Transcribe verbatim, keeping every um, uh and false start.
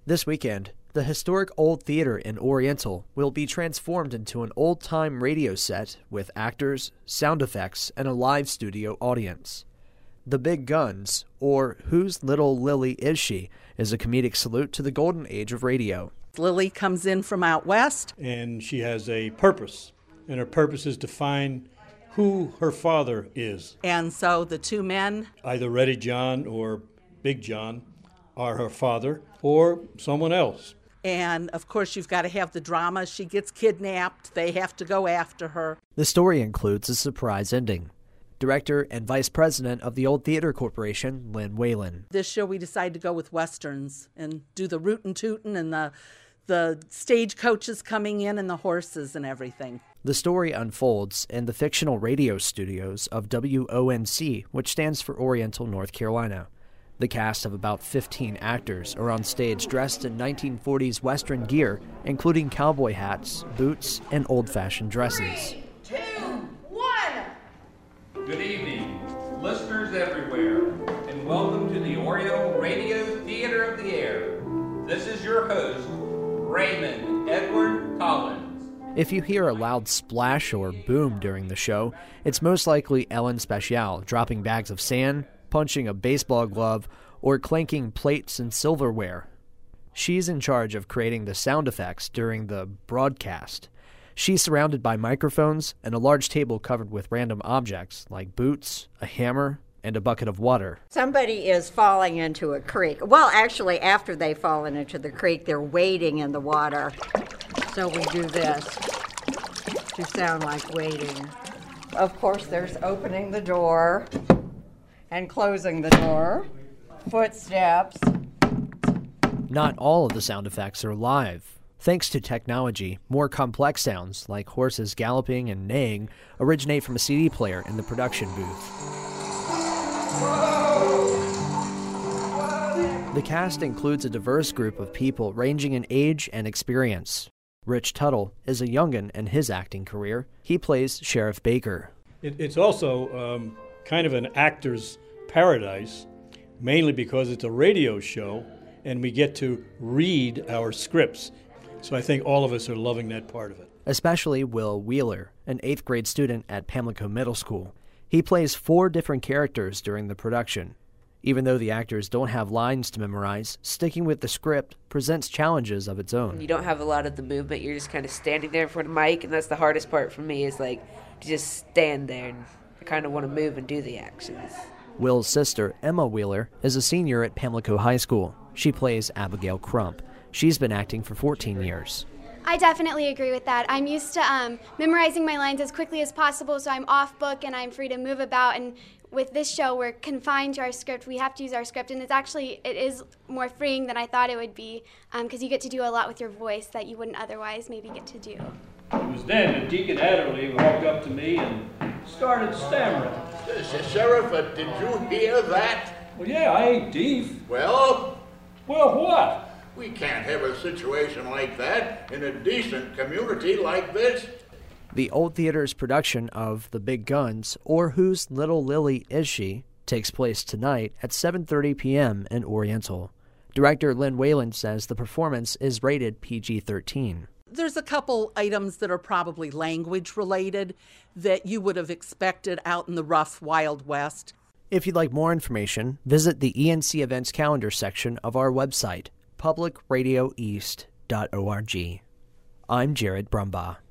This weekend, the historic Old Theater in Oriental will be transformed into an old-time radio set with actors, sound effects, and a live studio audience. The Big Guns, or Whose Little Lily Is She?, is a comedic salute to the golden age of radio. Lily comes in from out west. And she has a purpose, and her purpose is to find who her father is. And so the two men, either Reddy John or Big John, are her father or someone else. And, of course, you've got to have the drama. She gets kidnapped. They have to go after her. The story includes a surprise ending. Director and Vice President of the Old Theater Corporation, Lynn Whalen. This show we decided to go with Westerns and do the rootin' tootin' and the, the stagecoaches coming in and the horses and everything. The story unfolds in the fictional radio studios of W O N C, which stands for Oriental, North Carolina. The cast of about fifteen actors are on stage dressed in nineteen forties Western gear, including cowboy hats, boots, and old-fashioned dresses. Three, two, one. Good evening, listeners everywhere, and welcome to the Oriental Radio Theater of the Air. This is your host, Raymond Edward Collins. If you hear a loud splash or boom during the show, it's most likely Ellen Special dropping bags of sand, punching a baseball glove, or clanking plates and silverware. She's in charge of creating the sound effects during the broadcast. She's surrounded by microphones and a large table covered with random objects like boots, a hammer, and a bucket of water. Somebody is falling into a creek. Well, actually, after they've fallen into the creek, they're wading in the water. So we do this to sound like wading. Of course, there's opening the door and closing the door, footsteps. Not all of the sound effects are live. Thanks to technology, more complex sounds, like horses galloping and neighing, originate from a C D player in the production booth. The cast includes a diverse group of people ranging in age and experience. Rich Tuttle is a young'un in his acting career. He plays Sheriff Baker. It, it's also um, kind of an actor's paradise, mainly because it's a radio show and we get to read our scripts. So I think all of us are loving that part of it. Especially Will Wheeler, an eighth grade student at Pamlico Middle School. He plays four different characters during the production. Even though the actors don't have lines to memorize, sticking with the script presents challenges of its own. You don't have a lot of the movement. You're just kind of standing there in front of the mic, and that's the hardest part for me is like to just stand there and I kind of want to move and do the actions. Will's sister, Emma Wheeler, is a senior at Pamlico High School. She plays Abigail Crump. She's been acting for fourteen years. I definitely agree with that. I'm used to um, memorizing my lines as quickly as possible, so I'm off book and I'm free to move about. And with this show, we're confined to our script. We have to use our script, and it's actually, it is more freeing than I thought it would be, because um, you get to do a lot with your voice that you wouldn't otherwise maybe get to do. It was then that Deacon Adderley walked up to me and started stammering. Sheriff, uh, did you hear that? Well, yeah, I ain't deaf. Well? Well, what? We can't have a situation like that in a decent community like this. The Old Theater's production of The Big Guns, or Whose Little Lily Is She?, takes place tonight at seven thirty p.m. in Oriental. Director Lynn Whalen says the performance is rated P G thirteen. There's a couple items that are probably language related that you would have expected out in the rough Wild West. If you'd like more information, visit the E N C events calendar section of our website, public radio east dot org. I'm Jared Brumbaugh.